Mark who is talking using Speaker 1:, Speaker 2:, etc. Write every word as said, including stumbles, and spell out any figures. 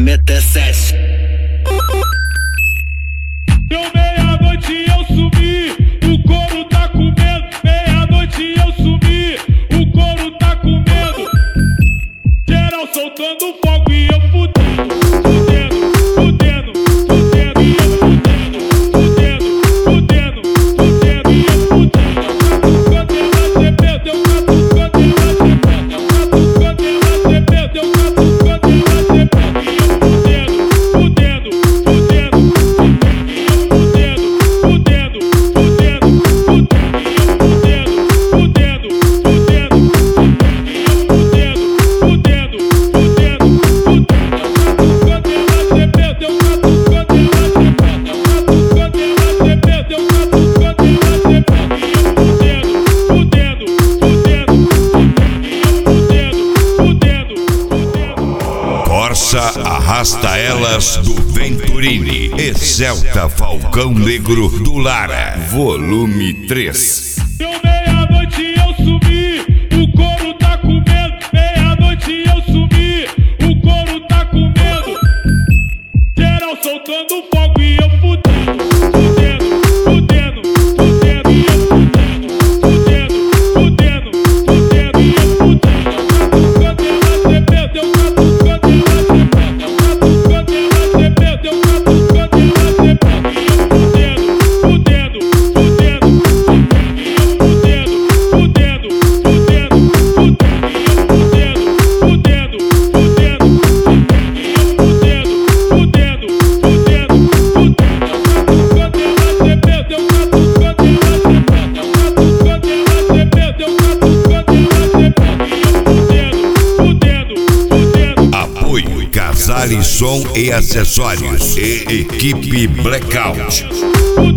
Speaker 1: meter sete.
Speaker 2: Deu meia-noite eu sumi, o couro tá com medo. Meia-noite eu sumi, o couro tá com medo. Geral soltando fogo e eu fudendo, fudendo, fudendo, fudendo e eu fudendo, fudendo, fudendo, fudendo e eu fudendo. Catucando ela se perdeu, catucando ela se perdeu, catucando ela se perdeu, catucando ela se perdeu e eu fudendo, fudendo, fudendo, fudendo e eu fudendo, fudendo, fudendo, fudendo e eu fudendo, fudendo, fudendo, fudendo e eu fudendo, fudendo, fudendo, fudendo. Catucando ela se perdeu, catucando ela se perdeu, catucando ela se perdeu, catucando ela se perdeu e eu fudendo, fudendo, fudendo, fudendo e eu fudendo, fudendo, fudendo.
Speaker 3: Corsa Arrasta Elas do Venturini. Excelta Falcão Negro do Lara. Volume três.
Speaker 2: Deu meia-noite eu sumi, o couro tá com medo. Meia-noite eu sumi, o couro tá com medo. Geral soltando fogo e eu fudendo, fudendo, fudendo, fudendo e eu fudendo, fudendo, fudendo, fudendo e eu fudendo. Catucando ela se perdeu, catucando ela se perdeu, catucando ela se perdeu, catucando ela se perdeu e eu fudendo, fudendo, fudendo, fudendo e eu fudendo, fudendo, fudendo, fudendo e eu fudendo, fudendo, fudendo, fudendo e eu fudendo, fudendo, fudendo, fudendo. Catucando ela se perdeu, catucando ela se perdeu, catucando ela se perdeu, catucando ela se perdeu e eu fudendo, fudendo, fudendo.
Speaker 3: Apoio Casale Som e Acessórios e Equipe Blackout.
Speaker 2: Fudendo.